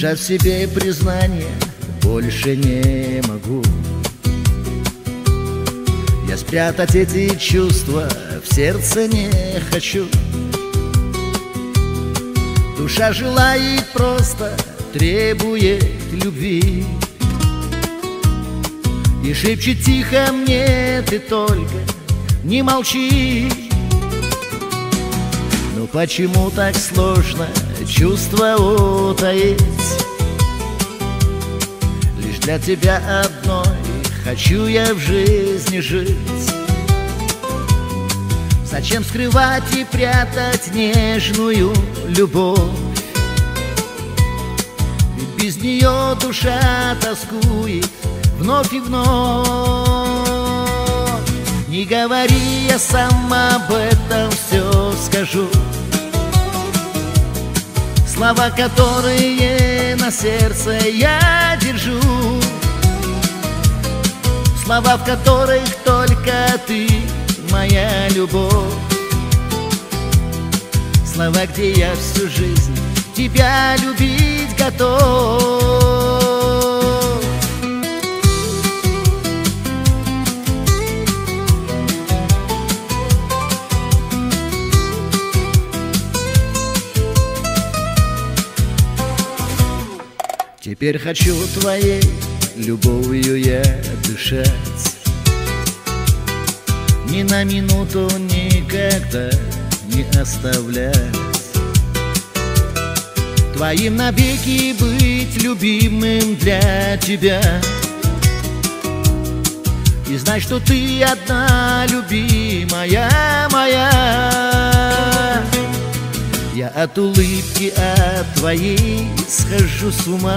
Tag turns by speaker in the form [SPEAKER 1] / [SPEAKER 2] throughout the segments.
[SPEAKER 1] Держать в себе признание больше не могу. Я спрятать эти чувства в сердце не хочу. Душа желает просто, требует любви. И шепчет тихо мне: ты только не молчи. Но почему так сложно чувства утаить? Лишь для тебя одной хочу я в жизни жить. Зачем скрывать и прятать нежную любовь? Ведь без нее душа тоскует вновь и вновь. Не говори, я сам об этом все скажу. Слова, которые на сердце я держу, слова, в которых только ты моя любовь. Слова, где я всю жизнь тебя любить готов. Теперь хочу твоей любовью я дышать, ни на минуту никогда не оставлять. Твоим навеки быть любимым для тебя. И знай, что ты одна любимая моя. Я от улыбки от твоей схожу с ума.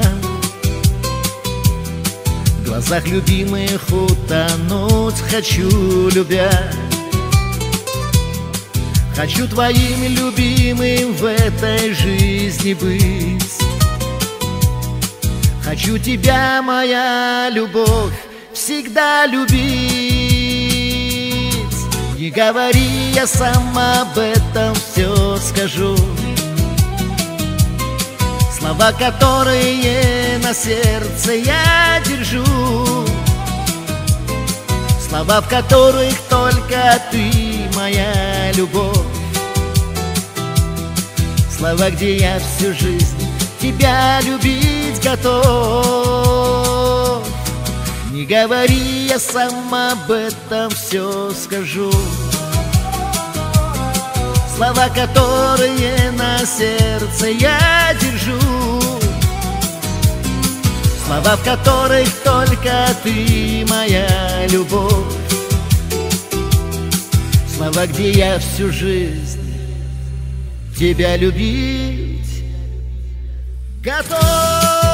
[SPEAKER 1] В глазах любимых утонуть хочу, любя. Хочу твоим любимым в этой жизни быть. Хочу тебя, моя любовь, всегда любить. Не говори, я сам об этом все скажу. Слова, которые на сердце я держу, слова, в которых только ты моя любовь. Слова, где я всю жизнь тебя любить готов. Не говори, я сам об этом все скажу. Слова, которые на сердце я держу, слова, в которых только ты моя любовь. Слова, где я всю жизнь тебя любить готов.